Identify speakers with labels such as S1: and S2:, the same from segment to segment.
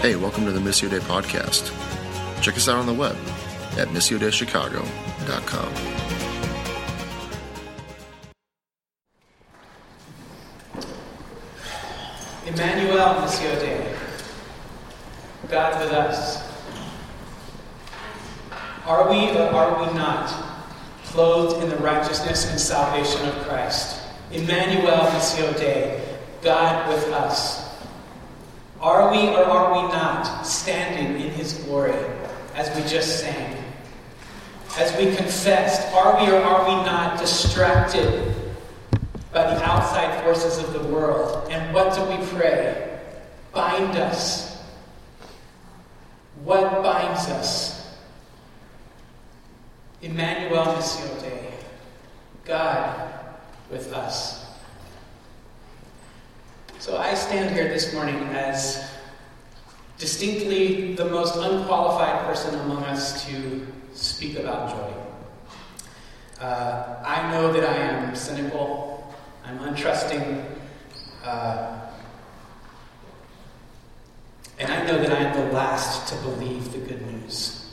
S1: Hey, welcome to the Missio Dei podcast. Check us out on the web at missiodeichicago.com.
S2: Emmanuel, Missio Dei, God with us. Are we or are we not clothed in the righteousness and salvation of Christ? Emmanuel, Missio Dei, God with us. Are we or are we not standing in His glory, as we just sang? As we confessed, are we or are we not distracted by the outside forces of the world? And what do we pray? Bind us. What binds us? Emmanuel, Missio Dei, God with us. So I stand here this morning as distinctly the most unqualified person among us to speak about joy. I know that I am cynical, I'm untrusting, and I know that I am the last to believe the good news.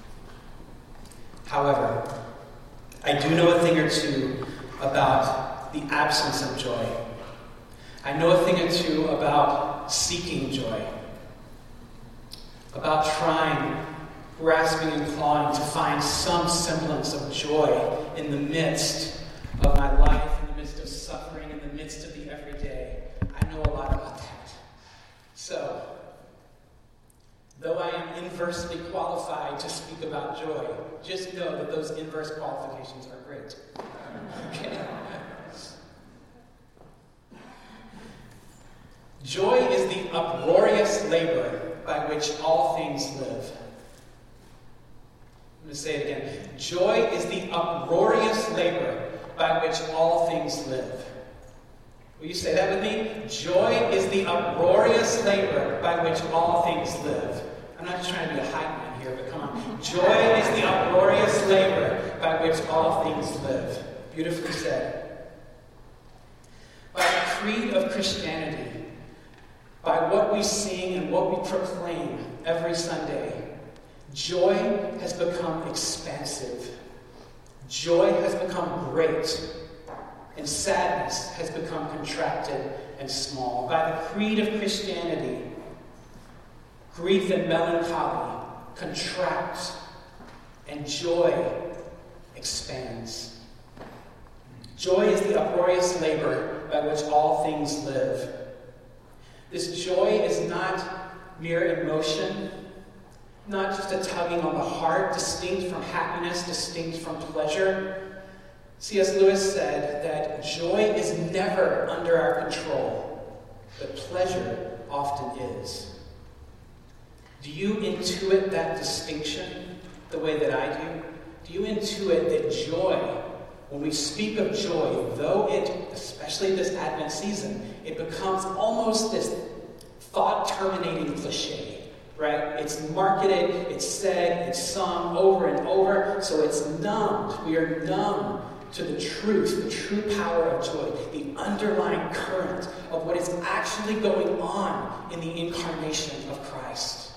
S2: However, I do know a thing or two about the absence of joy. I know a thing or two about seeking joy, about trying, grasping and clawing to find some semblance of joy in the midst of my life, in the midst of suffering, in the midst of the everyday. I know a lot about that. So, though I am inversely qualified to speak about joy, just know that those inverse qualifications are great. Okay? Joy is the uproarious labor by which all things live. I'm going to say it again. Joy is the uproarious labor by which all things live. Will you say that with me? Joy is the uproarious labor by which all things live. I'm not just trying to be a hype man here, but come on. Joy is the uproarious labor by which all things live. Beautifully said. By the creed of Christianity, by what we sing and what we proclaim every Sunday, joy has become expansive. Joy has become great. And sadness has become contracted and small. By the creed of Christianity, grief and melancholy contract, and joy expands. Joy is the uproarious labor by which all things live. This joy is not mere emotion, not just a tugging on the heart, distinct from happiness, distinct from pleasure. C.S. Lewis said that joy is never under our control, but pleasure often is. Do you intuit that distinction the way that I do? Do you intuit that joy, when we speak of joy, though it, especially this Advent season, it becomes almost this thought-terminating cliche, right? It's marketed, it's said, it's sung over and over, so it's numbed. We are numb to the truth, the true power of joy, the underlying current of what is actually going on in the incarnation of Christ.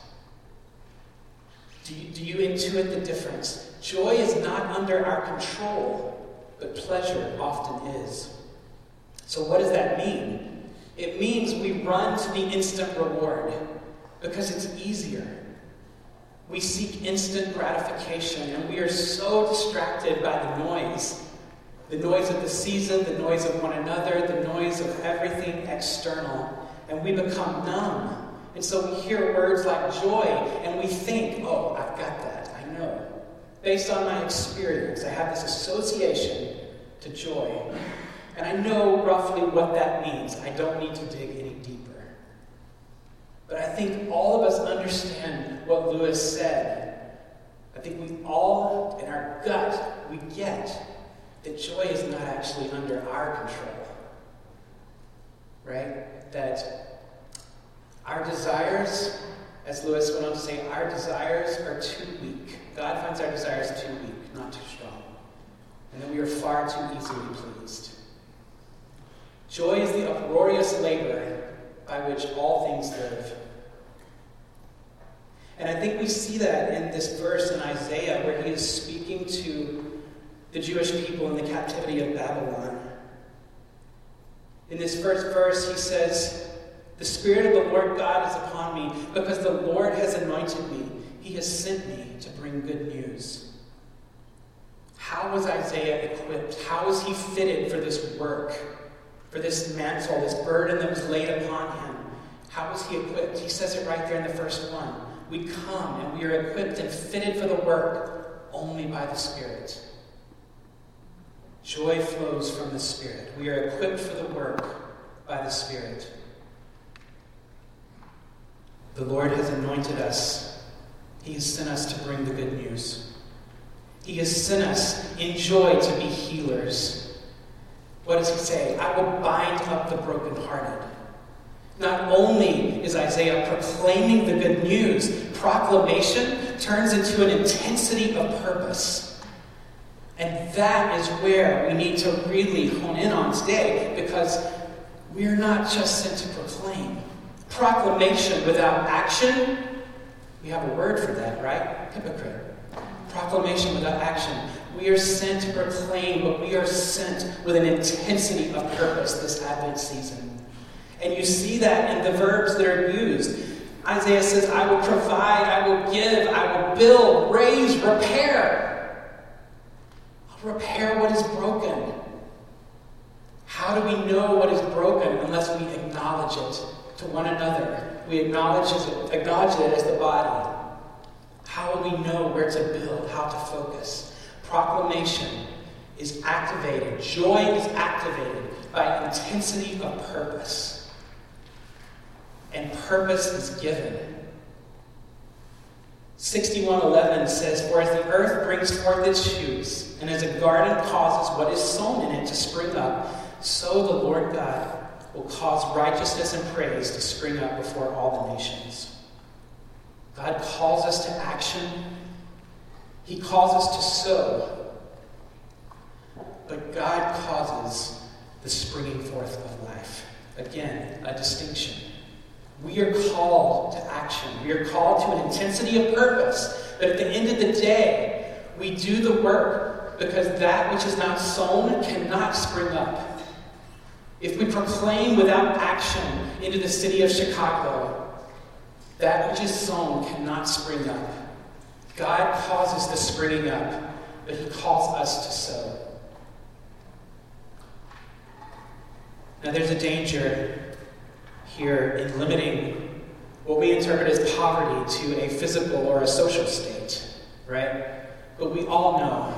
S2: Do you intuit the difference? Joy is not under our control, but pleasure often is. So what does that mean? It means we run to the instant reward because it's easier. We seek instant gratification, and we are so distracted by the noise of the season, the noise of one another, the noise of everything external, and we become numb. And so we hear words like joy, and we think, oh, I've got that, I know. Based on my experience, I have this association to joy. And I know roughly what that means. I don't need to dig any deeper. But I think all of us understand what Lewis said. I think we all, in our gut, we get that joy is not actually under our control. Right? That our desires, as Lewis went on to say, our desires are too weak. God finds our desires too weak, not too strong. And that we are far too easily pleased. Joy is the uproarious labor by which all things live. And I think we see that in this verse in Isaiah where he is speaking to the Jewish people in the captivity of Babylon. In this first verse, he says, "The Spirit of the Lord God is upon me, because the Lord has anointed me. He has sent me to bring good news." How was Isaiah equipped? How was he fitted for this work, for this mantle, this burden that was laid upon him? How was he equipped? He says it right there in the first one. We come and we are equipped and fitted for the work only by the Spirit. Joy flows from the Spirit. We are equipped for the work by the Spirit. The Lord has anointed us. He has sent us to bring the good news. He has sent us in joy to be healers. What does he say? I will bind up the brokenhearted. Not only is Isaiah proclaiming the good news, proclamation turns into an intensity of purpose. And that is where we need to really hone in on today, because we're not just sent to proclaim. Proclamation without action, we have a word for that, right? Hypocrite. Proclamation without action. We are sent to proclaim, but we are sent with an intensity of purpose this Advent season. And you see that in the verbs that are used. Isaiah says, I will provide, I will give, I will build, raise, repair. I'll repair what is broken. How do we know what is broken unless we acknowledge it to one another? We acknowledge it as the body. How will we know where to build, how to focus? Proclamation is activated. Joy is activated by intensity of purpose. And purpose is given. 61:11 says, "For as the earth brings forth its shoots, and as a garden causes what is sown in it to spring up, so the Lord God will cause righteousness and praise to spring up before all the nations." God calls us to action. He calls us to sow. But God causes the springing forth of life. Again, a distinction. We are called to action. We are called to an intensity of purpose. But at the end of the day, we do the work because that which is not sown cannot spring up. If we proclaim without action into the city of Chicago, that which is sown cannot spring up. God causes the springing up, but he calls us to sow. Now there's a danger here in limiting what we interpret as poverty to a physical or a social state, right? But we all know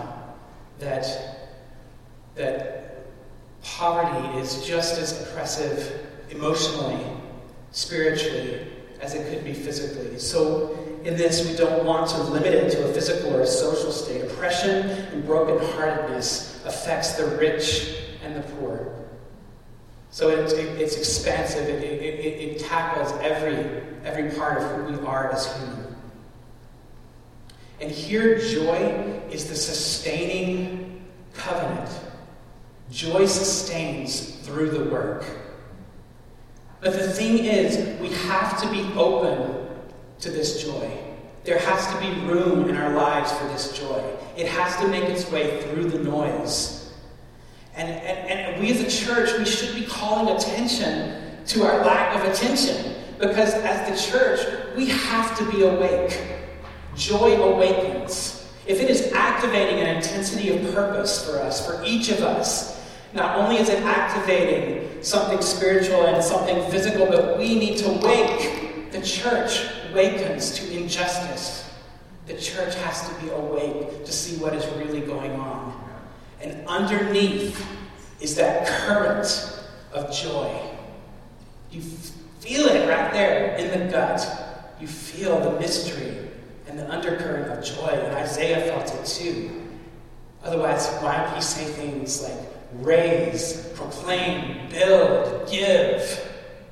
S2: that poverty is just as oppressive emotionally, spiritually, as it could be physically. So in this, we don't want to limit it to a physical or a social state. Oppression and brokenheartedness affects the rich and the poor. So it's expansive. It tackles every part of who we are as human. And here, joy is the sustaining covenant. Joy sustains through the work. But the thing is, we have to be open to this joy. There has to be room in our lives for this joy. It has to make its way through the noise. And we as a church, we should be calling attention to our lack of attention. Because as the church, we have to be awake. Joy awakens. If it is activating an intensity of purpose for us, for each of us, not only is it activating something spiritual and something physical, but we need to wake. The church wakens to injustice. The church has to be awake to see what is really going on. And underneath is that current of joy. You feel it right there in the gut. You feel the mystery and the undercurrent of joy. And Isaiah felt it too. Otherwise, why would he say things like raise, proclaim, build, give?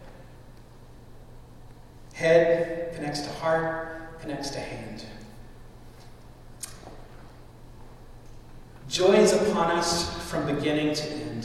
S2: Head connects to heart, connects to hand. Joy is upon us from beginning to end.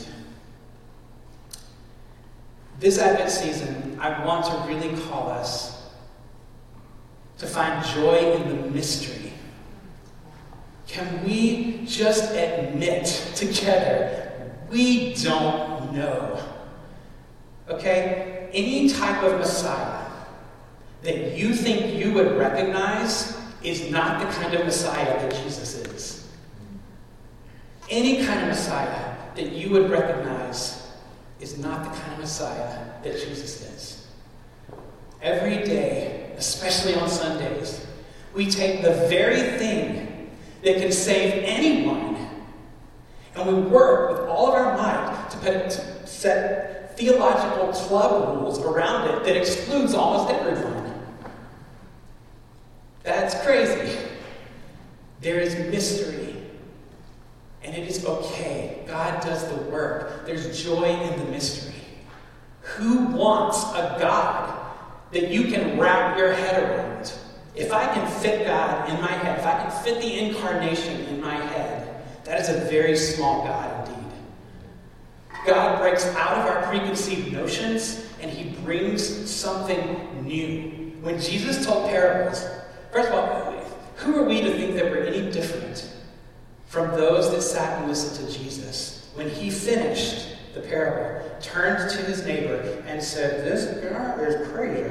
S2: This Advent season, I want to really call us to find joy in the mystery. Can we just admit together, we don't know? Okay? Any type of Messiah that you think you would recognize is not the kind of Messiah that Jesus is. Any kind of Messiah that you would recognize is not the kind of Messiah that Jesus is. Every day, especially on Sundays, we take the very thing that can save anyone, and we work with all of our might to set theological club rules around it that excludes almost everyone. That's crazy. There is mystery, and it is okay. God does the work. There's joy in the mystery. Who wants a God that you can wrap your head around? If I can fit God in my head, if I can fit the incarnation in my head, that is a very small God indeed. God breaks out of our preconceived notions, and he brings something new. When Jesus told parables, first of all, who are we to think that we're any different from those that sat and listened to Jesus? When he finished the parable, turned to his neighbor and said, "This guy is crazy."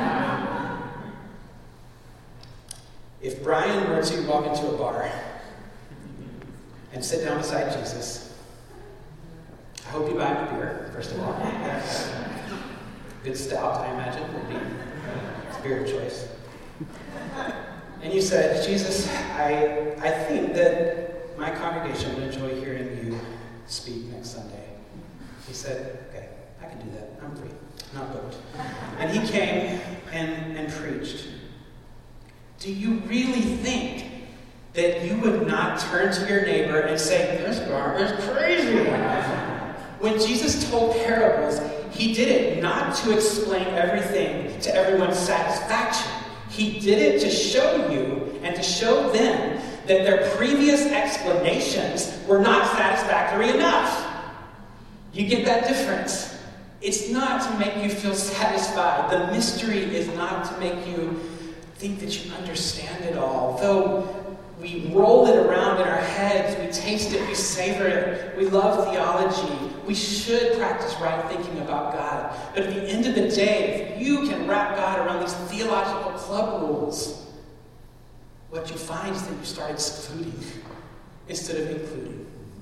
S2: If Brian were to walk into a bar and sit down beside Jesus, I hope you buy him a beer, first of all. Good stout, I imagine, would be his beer of choice. And you said, "Jesus, I think that my congregation would enjoy hearing you speak next Sunday." He said, "Okay, I can do that. I'm free. I'm not booked." And he came and preached. Do you really think that you would not turn to your neighbor and say, "This guy is crazy"? When Jesus told parables, he did it not to explain everything to everyone's satisfaction. He did it to show you and to show them that their previous explanations were not satisfactory enough. You get that difference? It's not to make you feel satisfied. The mystery is not to make you think that you understand it all. Though we roll it around in our heads, we taste it, we savor it, we love theology, we should practice right thinking about God. But at the end of the day, if you can wrap God around these theological club rules, what you find is that you start excluding instead of including.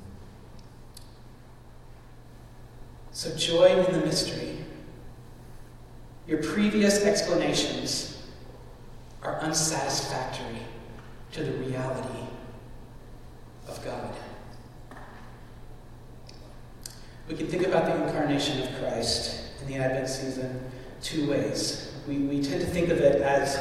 S2: So joy in the mystery. Your previous explanations are unsatisfactory to the reality of God. We can think about the incarnation of Christ in the Advent season two ways. We tend to think of it as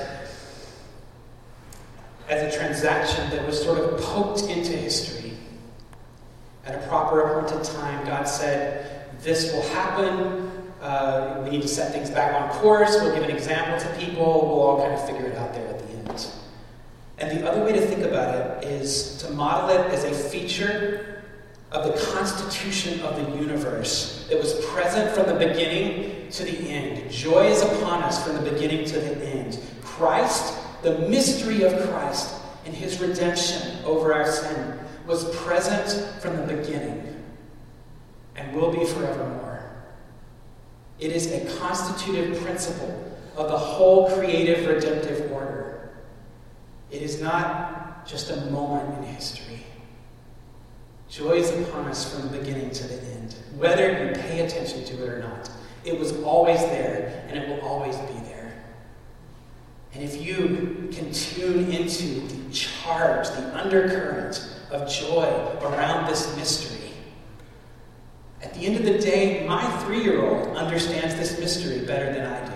S2: a transaction that was sort of poked into history. At a proper appointed time, God said, "This will happen. We need to set things back on course. We'll give an example to people. We'll all kind of figure it out there at the end." And the other way to think about it is to model it as a feature of the constitution of the universe that was present from the beginning to the end. Joy is upon us from the beginning to the end. Christ, the mystery of Christ and his redemption over our sin, was present from the beginning and will be forevermore. It is a constitutive principle of the whole creative redemptive order. It is not just a moment in history. Joy is upon us from the beginning to the end, whether you pay attention to it or not. It was always there, and it will always be there. And if you can tune into the charge, the undercurrent of joy around this mystery, at the end of the day, my 3-year-old understands this mystery better than I do.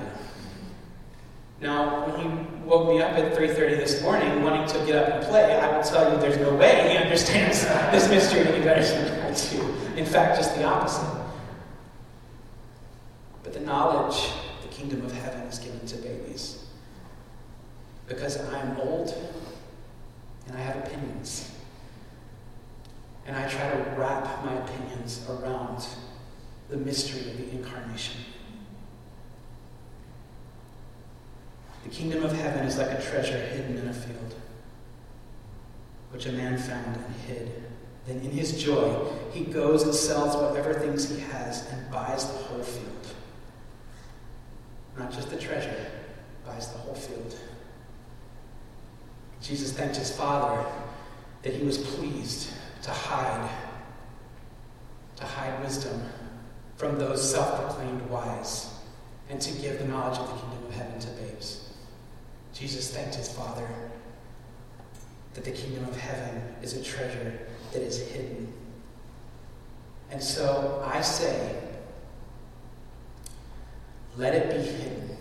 S2: Now, when he woke me up at 3:30 this morning wanting to get up and play, I will tell you there's no way he understands this mystery any better than I do. In fact, just the opposite. But the knowledge of the kingdom of heaven is given to babies. Because I'm old and I have opinions. And I try to wrap my opinions around the mystery of the incarnation. The kingdom of heaven is like a treasure hidden in a field, which a man found and hid. Then in his joy, he goes and sells whatever things he has and buys the whole field. Not just the treasure, buys the whole field. Jesus thanked his Father that he was pleased to hide wisdom from those self-proclaimed wise and to give the knowledge of the kingdom of heaven to babes. Jesus thanked his Father that the kingdom of heaven is a treasure that is hidden. And so I say, let it be hidden.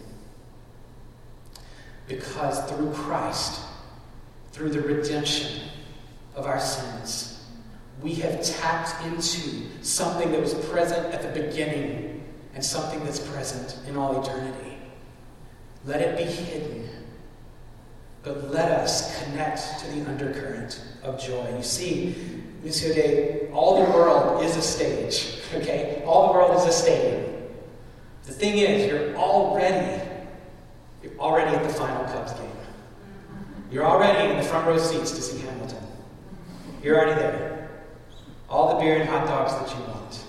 S2: Because through Christ, through the redemption of our sins, we have tapped into something that was present at the beginning and something that's present in all eternity. Let it be hidden. But let us connect to the undercurrent of joy. You see, Monsieur Day, all the world is a stage, okay? All the world is a stadium. The thing is, you're already at the final Cubs game. You're already in the front row seats to see Hamilton. You're already there. All the beer and hot dogs that you want.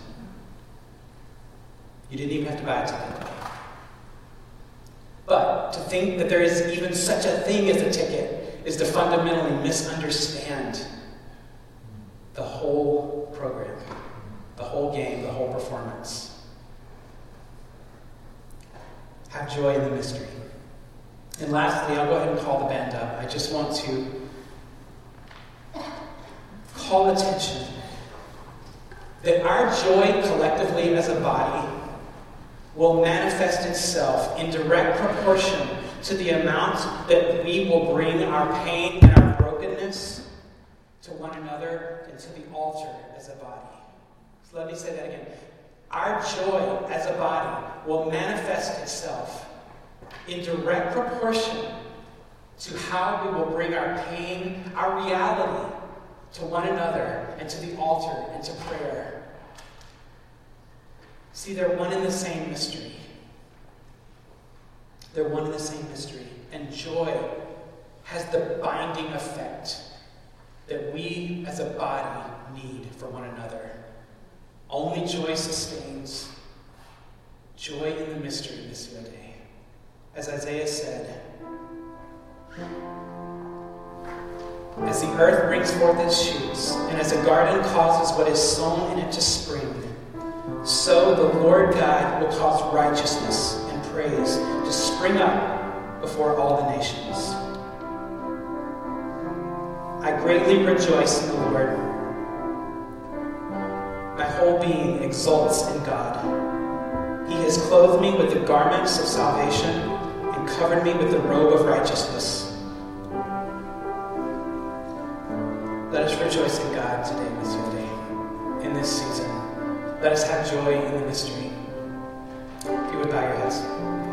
S2: You didn't even have to buy a ticket. But to think that there is even such a thing as a ticket is to fundamentally misunderstand the whole program, the whole game, the whole performance. Have joy in the mystery. And lastly, I'll go ahead and call the band up. I just want to call attention that our joy collectively as a body will manifest itself in direct proportion to the amount that we will bring our pain and our brokenness to one another and to the altar as a body. So let me say that again. Our joy as a body will manifest itself in direct proportion to how we will bring our pain, our reality, to one another and to the altar and to prayer. See, they're one and the same mystery. They're one and the same mystery. And joy has the binding effect that we as a body need for one another. Only joy sustains. Joy in the mystery, Monsieur Day. As Isaiah said, as the earth brings forth its shoots, and as a garden causes what is sown in it to spring, so the Lord God will cause righteousness and praise to spring up before all the nations. I greatly rejoice in the Lord. My whole being exults in God. He has clothed me with the garments of salvation and covered me with the robe of righteousness. Let us rejoice in God today, Monsieur Day, in this season. Let us have joy in the mystery. If you would bow your heads.